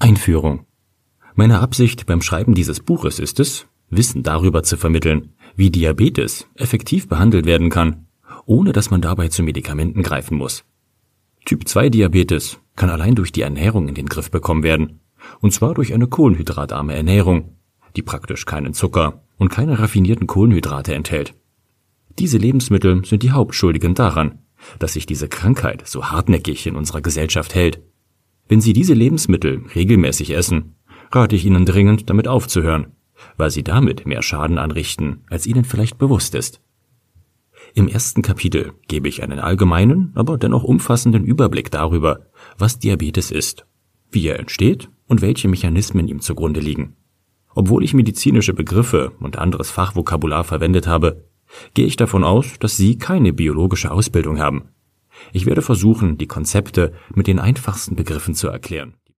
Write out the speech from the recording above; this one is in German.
Einführung. Meine Absicht beim Schreiben dieses Buches ist es, Wissen darüber zu vermitteln, wie Diabetes effektiv behandelt werden kann, ohne dass man dabei zu Medikamenten greifen muss. Typ-2-Diabetes kann allein durch die Ernährung in den Griff bekommen werden, und zwar durch eine kohlenhydratarme Ernährung, die praktisch keinen Zucker und keine raffinierten Kohlenhydrate enthält. Diese Lebensmittel sind die Hauptschuldigen daran, dass sich diese Krankheit so hartnäckig in unserer Gesellschaft hält. Wenn Sie diese Lebensmittel regelmäßig essen, rate ich Ihnen dringend, damit aufzuhören, weil Sie damit mehr Schaden anrichten, als Ihnen vielleicht bewusst ist. Im ersten Kapitel gebe ich einen allgemeinen, aber dennoch umfassenden Überblick darüber, was Diabetes ist, wie er entsteht und welche Mechanismen ihm zugrunde liegen. Obwohl ich medizinische Begriffe und anderes Fachvokabular verwendet habe, gehe ich davon aus, dass Sie keine biologische Ausbildung haben. Ich werde versuchen, die Konzepte mit den einfachsten Begriffen zu erklären.